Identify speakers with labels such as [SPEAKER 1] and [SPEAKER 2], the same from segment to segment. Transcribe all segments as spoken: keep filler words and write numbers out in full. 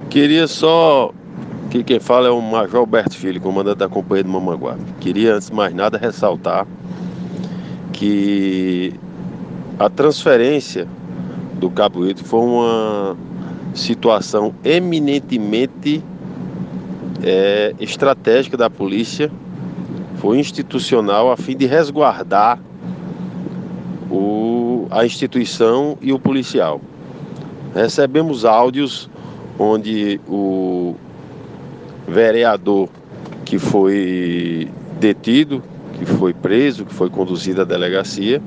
[SPEAKER 1] Queria só, que quem fala é o Major Alberto Filho, comandante da Companhia do Mamanguape. Queria, antes de mais nada, ressaltar que a transferência do Cabo Ito foi uma situação eminentemente é, estratégica da polícia, foi institucional a fim de resguardar o, a instituição e o policial. Recebemos áudios onde o vereador que foi detido, que foi preso, que foi conduzido à delegacia,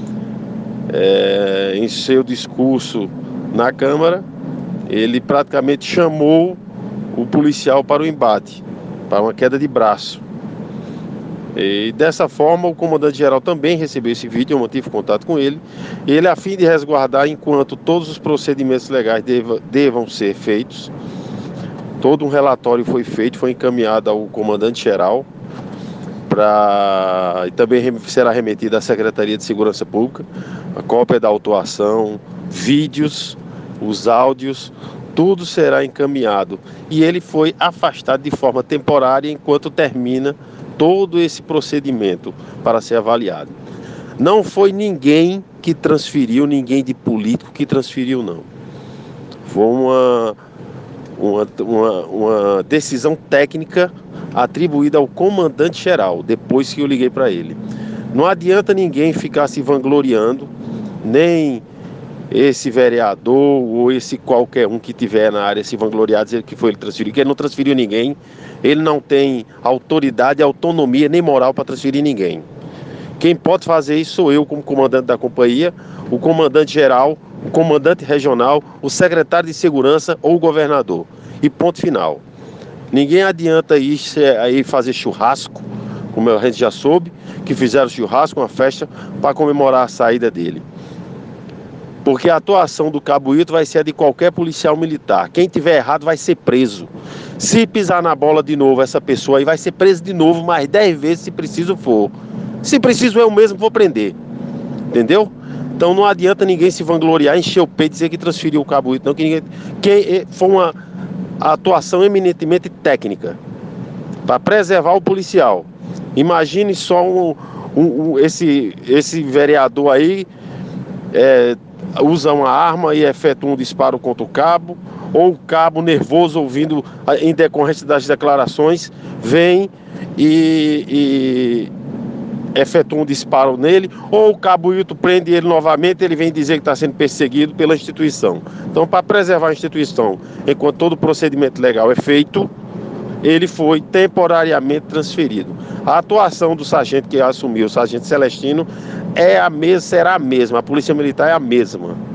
[SPEAKER 1] é, em seu discurso na Câmara, ele praticamente chamou o policial para o embate, para uma queda de braço. E dessa forma o comandante-geral também recebeu esse vídeo, eu mantive contato com ele. Ele, a fim de resguardar enquanto todos os procedimentos legais deva, devam ser feitos, todo um relatório foi feito, foi encaminhado ao comandante-geral, pra, e também será remetido à Secretaria de Segurança Pública, a cópia da autuação, vídeos, os áudios, tudo será encaminhado. E ele foi afastado de forma temporária enquanto termina todo esse procedimento para ser avaliado. Não foi ninguém que transferiu, ninguém de político que transferiu, não. Foi uma, uma, uma, uma decisão técnica atribuída ao comandante-geral, depois que eu liguei para ele. Não adianta ninguém ficar se vangloriando, nem esse vereador ou esse qualquer um que tiver na área se vangloriar, dizer que foi ele transferido, que ele não transferiu ninguém. Ele não tem autoridade, autonomia nem moral para transferir ninguém. Quem pode fazer isso sou eu como comandante da companhia, o comandante geral, o comandante regional, o secretário de segurança ou o governador. E ponto final. Ninguém adianta ir aí fazer churrasco, como a gente já soube, que fizeram churrasco, uma festa para comemorar a saída dele. Porque a atuação do Cabo Ito vai ser a de qualquer policial militar. Quem tiver errado vai ser preso. Se pisar na bola de novo essa pessoa aí vai ser preso de novo mais dez vezes se preciso for. Se preciso eu mesmo vou prender. Entendeu? Então não adianta ninguém se vangloriar, encher o peito e dizer que transferiu o Cabo Ito. Não, que ninguém... Quem... Foi uma atuação eminentemente técnica para preservar o policial. Imagine só um, um, um, esse, esse vereador aí é, usa uma arma e efetua um disparo contra o cabo, ou o cabo nervoso ouvindo em decorrência das declarações vem e, e efetua um disparo nele, ou o cabo Ito prende ele novamente, ele vem dizer que está sendo perseguido pela instituição. Então, para preservar a instituição, enquanto todo o procedimento legal é feito, ele foi temporariamente transferido. A atuação do sargento que assumiu, o sargento Celestino, é a mesma, será a mesma. A Polícia Militar é a mesma.